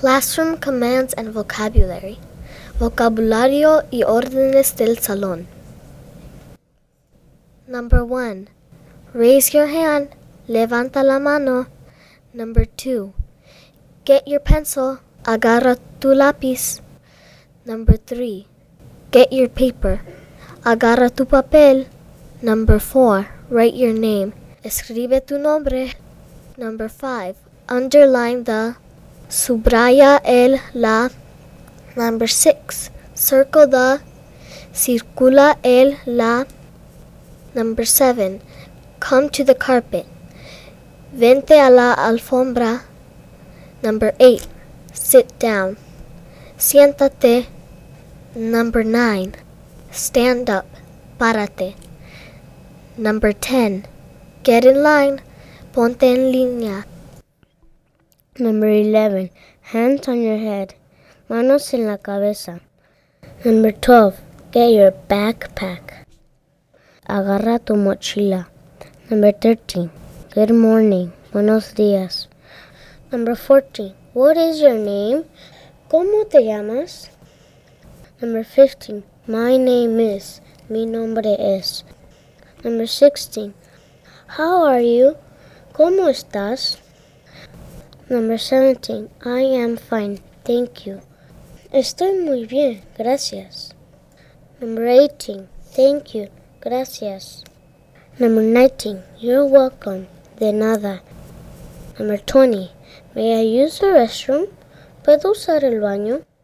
Classroom commands and vocabulary. Vocabulario y órdenes del salón. Number 1. Raise your hand. Levanta la mano. Number 2. Get your pencil. Agarra tu lápiz. Number 3. Get your paper. Agarra tu papel. Number 4. Write your name. Escribe tu nombre. Number 5. Underline the. Subraya el la. Number 6. Circle the. Circula el la. Number 7. Come to the carpet. Vente a la alfombra. Number 8. Sit down. Siéntate. Number 9. Stand up. Párate. Number 10. Get in line. Ponte en línea. Number 11. Hands on your head. Manos en la cabeza. Number 12. Get your backpack. Agarra tu mochila. Number 13. Good morning. Buenos días. Number 14. What is your name? ¿Cómo te llamas? Number 15. My name is. Mi nombre es. Number 16. How are you? ¿Cómo estás? Number 17. I am fine. Thank you. Estoy muy bien. Gracias. Number 18. Thank you. Gracias. Number 19. You're welcome. De nada. Number 20. May I use the restroom? ¿Puedo usar el baño?